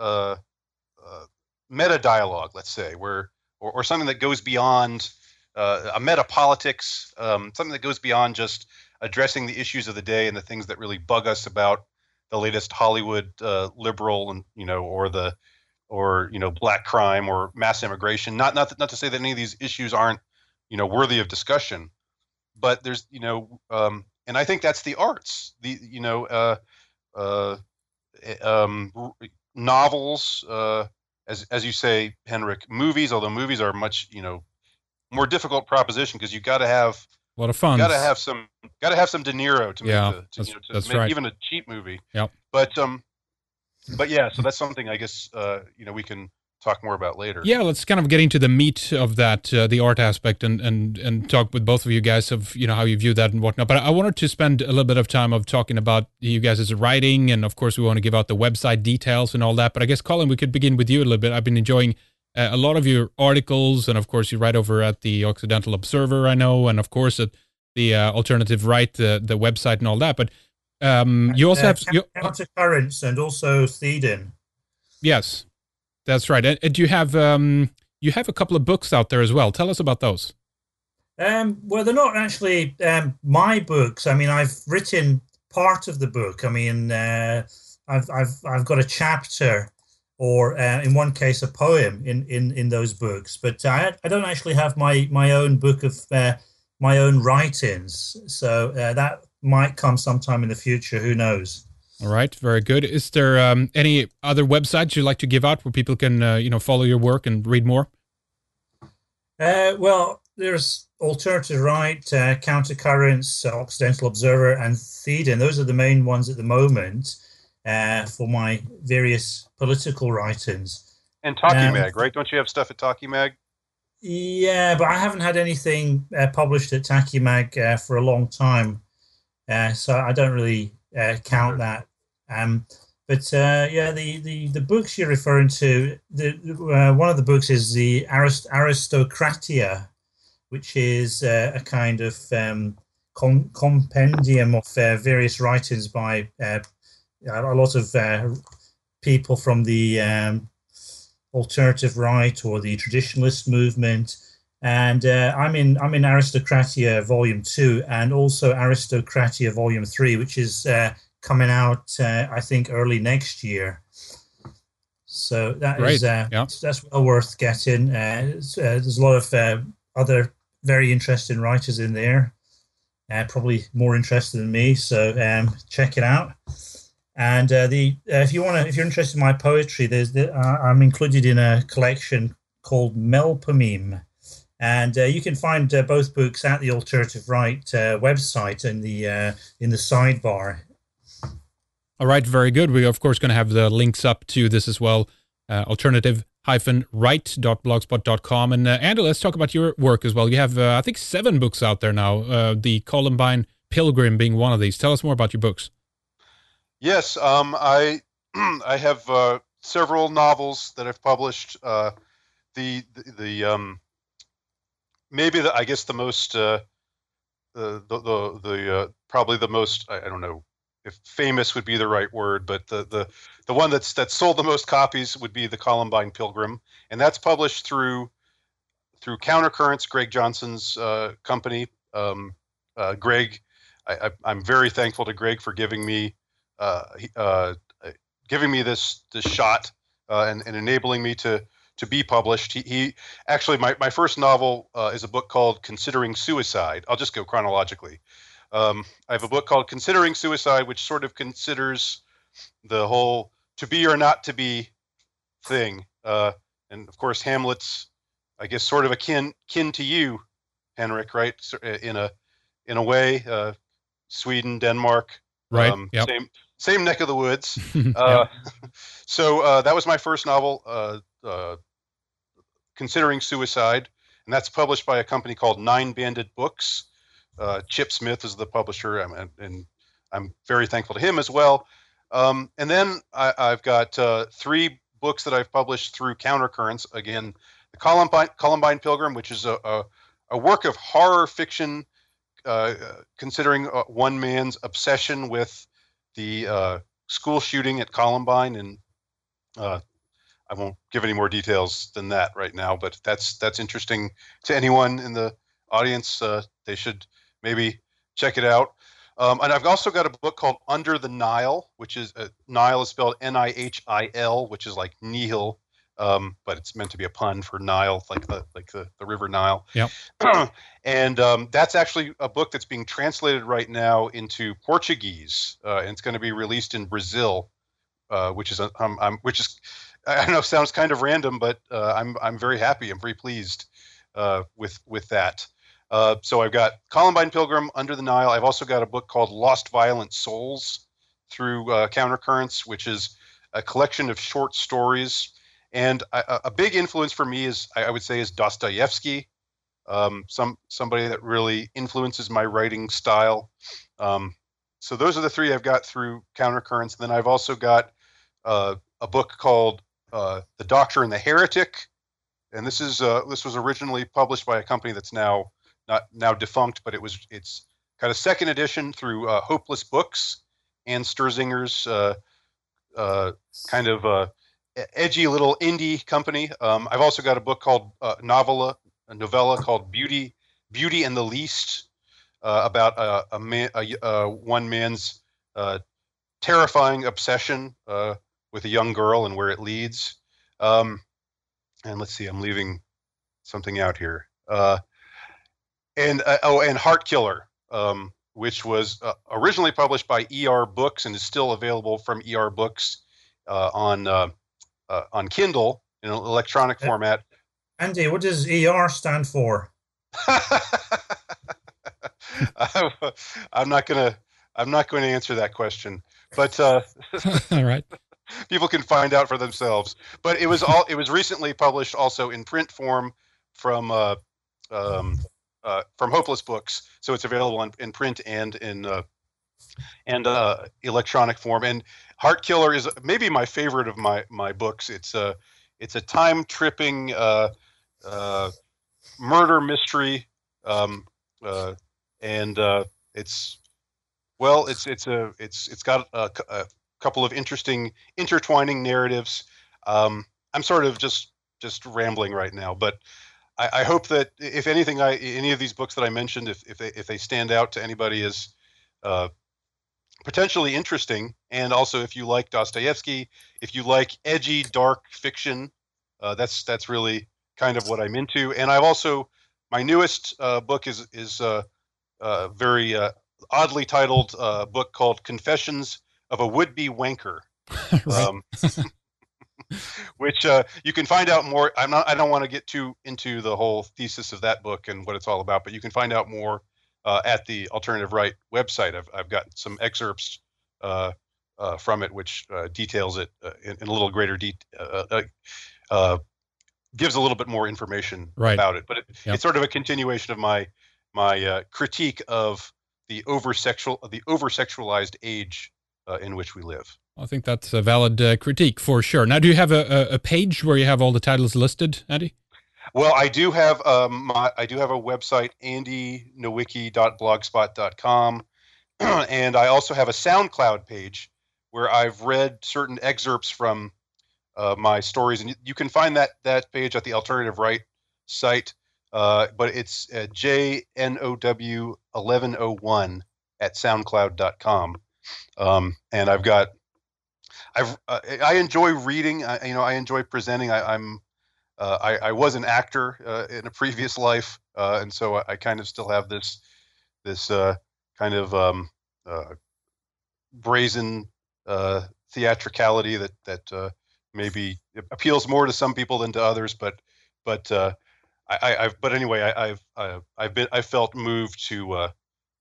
dialogue, let's say, or something that goes beyond a meta politics, something that goes beyond just addressing the issues of the day and the things that really bug us about the latest Hollywood liberal and or black crime or mass immigration. Not to say that any of these issues aren't worthy of discussion, but there's and I think that's the arts. Novels, as you say, Henrik. Movies, although movies are much more difficult proposition because you got to have a lot of fun. Got to have some De Niro to make make even a cheap movie. Yep. But yeah, so that's something I guess we can talk more about later. Yeah, let's kind of get into the meat of that, the art aspect, and talk with both of you guys of how you view that and whatnot. But I wanted to spend a little bit of time of talking about you guys' writing, and of course we want to give out the website details and all that. But I guess Colin, we could begin with you a little bit. I've been enjoying a lot of your articles, and of course you write over at the Occidental Observer, I know, and of course at the alternative right, the website and all that. But you also have Countercurrents and also Thedon. Yes, that's right. And you have a couple of books out there as well. Tell us about those. Well, they're not actually my books. I mean, I've written part of the book. I mean, I've got a chapter, or in one case, a poem in those books. But I don't actually have my own book of my own writings. So that might come sometime in the future. Who knows? All right, very good. Is there any other websites you'd like to give out where people can follow your work and read more? Well, there's Alternative Right, Countercurrents, Occidental Observer, and Thedon. Those are the main ones at the moment for my various political writings. And Talkie Mag, right? Don't you have stuff at Talkie Mag? Yeah, but I haven't had anything published at Talkie Mag for a long time, so I don't really count that. But the books you're referring to, one of the books is the Aristocratia, which is a kind of compendium of various writings by a lot of people from the alternative right or the traditionalist movement. And I'm in Aristocratia Volume 2 and also Aristocratia Volume 3, which is coming out, I think, early next year. So that's well worth getting. There's a lot of other very interesting writers in there, probably more interested than me. So check it out. And if you're interested in my poetry, I'm included in a collection called Melpomeme, and you can find both books at the Alternative Right website in the sidebar. All right, very good. We're, of course, going to have the links up to this as well, alternative-right.blogspot.com. And Andrew, let's talk about your work as well. You have, I think, 7 books out there now, the Columbine Pilgrim being one of these. Tell us more about your books. Yes, I have several novels that I've published. Maybe I guess the most probably the most, I don't know if famous would be the right word, but the one that sold the most copies would be the Columbine Pilgrim, and that's published through Countercurrents, Greg Johnson's company. Greg, I'm very thankful to Greg for giving me this shot and enabling me to be published. He actually, my first novel is a book called Considering Suicide. I'll just go chronologically. I have a book called Considering Suicide, which sort of considers the whole to be or not to be thing. And of course, Hamlet's, I guess, sort of akin to you, Henrik, right? In a way, Sweden, Denmark, right? Yep. Same neck of the woods. Yep. So that was my first novel, Considering Suicide, and that's published by a company called Nine Banded Books. Chip Smith is the publisher, and I'm very thankful to him as well. And then I've got 3 books that I've published through Countercurrents. Again, the Columbine Pilgrim, which is a work of horror fiction, considering one man's obsession with the school shooting at Columbine, and I won't give any more details than that right now. But that's interesting to anyone in the audience. They should maybe check it out. And I've also got a book called Under the Nile, which is Nile is spelled Nihil, which is like nihil, but it's meant to be a pun for Nile, like the river Nile. Yep. And that's actually a book that's being translated right now into Portuguese, and it's going to be released in Brazil, which is I don't know, sounds kind of random, but I'm very happy. I'm very pleased with that. So I've got Columbine Pilgrim, Under the Nile. I've also got a book called Lost Violent Souls through Countercurrents, which is a collection of short stories. And a big influence for me I would say, is Dostoevsky, somebody that really influences my writing style. So those are the 3 I've got through Countercurrents. And then I've also got a book called The Doctor and the Heretic. And this was originally published by a company that's now not now defunct, but it's got a second edition through Hopeless Books and Sterzinger's kind of edgy little indie company. I've also got a book called a novella called Beauty and the Least, about one man's terrifying obsession with a young girl and where it leads. And let's see, I'm leaving something out here. And Heart Killer, which was originally published by ER Books and is still available from ER Books on Kindle in an electronic format. Andy, what does ER stand for? I'm not going to answer that question, but all right. People can find out for themselves. But it was recently published also in print form from Hopeless Books, so it's available in print and in electronic form. And Heart Killer is maybe my favorite of my books. It's a time tripping murder mystery, and it's got a couple of interesting intertwining narratives. I'm sort of just rambling right now, but I hope that if anything, any of these books that I mentioned, if they stand out to anybody as potentially interesting, and also if you like Dostoevsky, if you like edgy dark fiction, that's really kind of what I'm into. And I've also, my newest book is a very oddly titled book called Confessions of a Would-Be Wanker. Which you can find out more. I don't want to get too into the whole thesis of that book and what it's all about, but you can find out more at the Alternative Right website. I've got some excerpts from it, which details it in a little greater detail, gives a little bit more information about it. But it's sort of a continuation of my critique of the over-sexualized age in which we live. I think that's a valid critique for sure. Now, do you have a page where you have all the titles listed, Andy? Well, I do have a website, andynowicki.blogspot.com, and I also have a SoundCloud page where I've read certain excerpts from my stories, and you can find that page at the Alternative Right site, but it's JNOW1101 at SoundCloud.com, and I enjoy reading. I enjoy presenting. I was an actor in a previous life, and so I kind of still have this kind of brazen theatricality that maybe appeals more to some people than to others. But anyway, I've felt moved to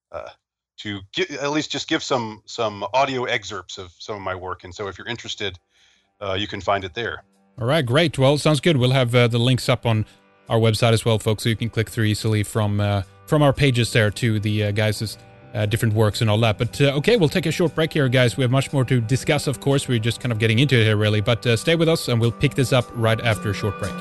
at least just give some audio excerpts of some of my work. And so if you're interested, you can find it there. All right, great. Well, sounds good. We'll have the links up on our website as well, folks, so you can click through easily from our pages there to the guys' different works and all that. But okay, we'll take a short break here, guys. We have much more to discuss, of course. We're just kind of getting into it here, really. But stay with us, and we'll pick this up right after a short break.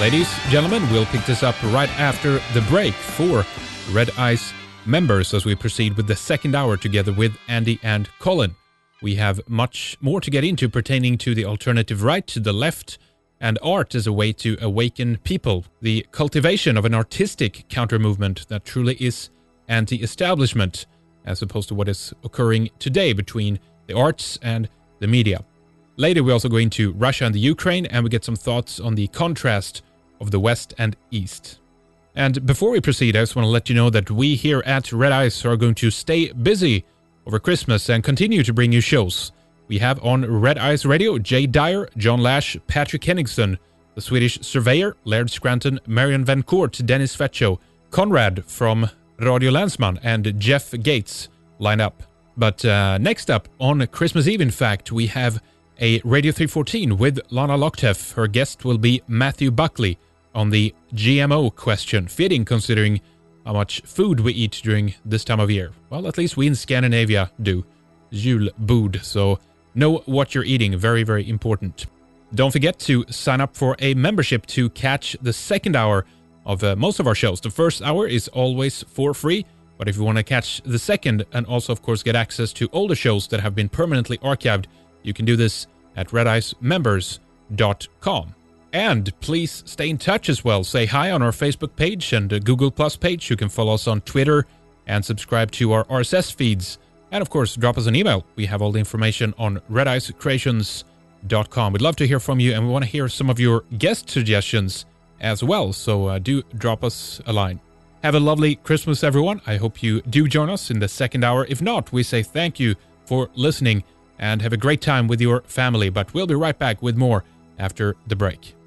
Ladies, gentlemen, we'll pick this up right after the break for Red Ice members as we proceed with the second hour together with Andy and Colin. We have much more to get into pertaining to the alternative right, to the left, and art as a way to awaken people. The cultivation of an artistic counter-movement that truly is anti-establishment, as opposed to what is occurring today between the arts and the media. Later, we also go into Russia and the Ukraine, and we get some thoughts on the contrast of the West and East. And before we proceed, I just want to let you know that we here at Red Ice are going to stay busy over Christmas and continue to bring you shows. We have on Red Ice Radio Jay Dyer, John Lash, Patrick Henningsson, the Swedish Surveyor, Laird Scranton, Marion Van Coort, Dennis Fetcho, Conrad from Radio Landsman, and Jeff Gates line up. But next up, on Christmas Eve, in fact, we have a Radio 314 with Lana Lochtef. Her guest will be Matthew Buckley on the GMO question, fitting considering how much food we eat during this time of year. Well, at least we in Scandinavia do. Julbord, so know what you're eating. Very, very important. Don't forget to sign up for a membership to catch the second hour of most of our shows. The first hour is always for free, but if you want to catch the second and also, of course, get access to older shows that have been permanently archived, you can do this at redicemembers.com. And please stay in touch as well. Say hi on our Facebook page and Google Plus page. You can follow us on Twitter and subscribe to our RSS feeds. And of course, drop us an email. We have all the information on redicecreations.com. We'd love to hear from you, and we want to hear some of your guest suggestions as well. So do drop us a line. Have a lovely Christmas, everyone. I hope you do join us in the second hour. If not, we say thank you for listening and have a great time with your family. But we'll be right back with more after the break.